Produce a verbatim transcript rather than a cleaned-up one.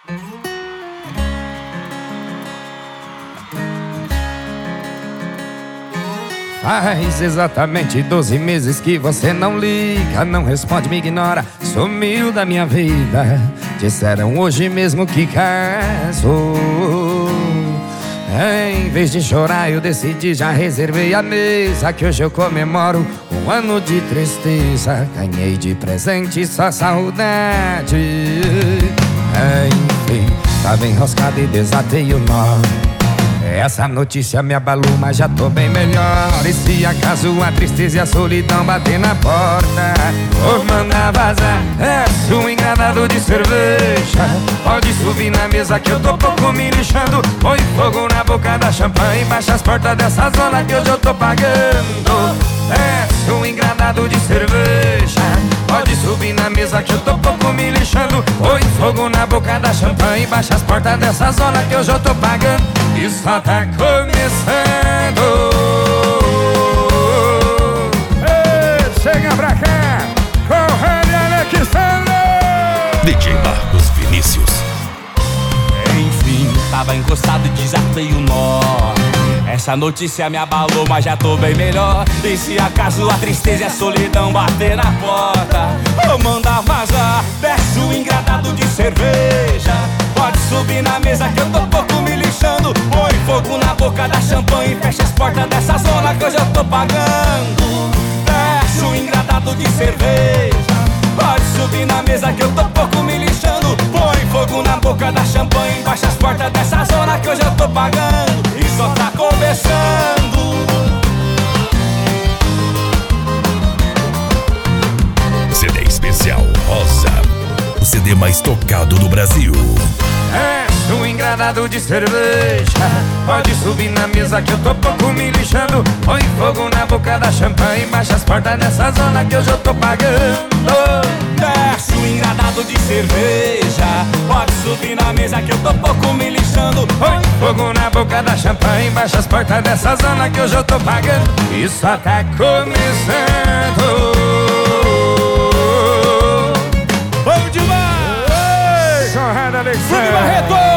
Faz exatamente doze meses que você não liga, não responde, me ignora, sumiu da minha vida. Disseram hoje mesmo que casou. Em vez de chorar eu decidi, já reservei a mesa, que hoje eu comemoro um ano de tristeza. Ganhei de presente só saudade. Enfim, tava enroscado e desatei o nó. Essa notícia me abalou, mas já tô bem melhor. E se acaso a tristeza e a solidão bater na porta, vou mandar vazar, é um engradado de cerveja. Pode subir na mesa que eu tô pouco me lixando. Põe fogo na boca da champanhe, baixa as portas dessa zona que hoje eu tô pagando. É um engradado de cerveja. Pode subir na mesa que eu tô pouco me lixando. Põe fogo na boca da champanhe, baixa as portas dessa zona que hoje eu tô pagando. E só tá começando. Ei, chega pra cá, Conrado Alexandre, D J Marcos Vinícius. Enfim, tava encostado e desatei o nó. Essa notícia me abalou, mas já tô bem melhor. E se acaso a tristeza e a solidão bater na porta, vou mandar vazar, peço um engradado de cerveja. Pode subir na mesa que eu tô pouco me lixando. Põe fogo na boca da champanhe, fecha as portas dessa zona que hoje eu tô pagando. Peço um engradado de cerveja. Pode subir na mesa que eu tô pouco me lixando. Põe fogo na boca da champanhe, baixa as portas dessa zona que hoje eu tô pagando. E só tá começando. C D especial Rosa, o C D mais tocado do Brasil. é um engradado de cerveja. Pode subir na mesa que eu tô pouco me lixando. Põe fogo na boca da champanhe, baixa as portas dessa zona que hoje eu tô pagando. Desce um engradado de cerveja. Pode subir na mesa que eu tô pouco me lixando. Põe fogo na boca da champanhe, baixa as portas dessa zona que hoje eu tô pagando. E só tá começando. Vamos demais! Conrado Alexandre. Barreto!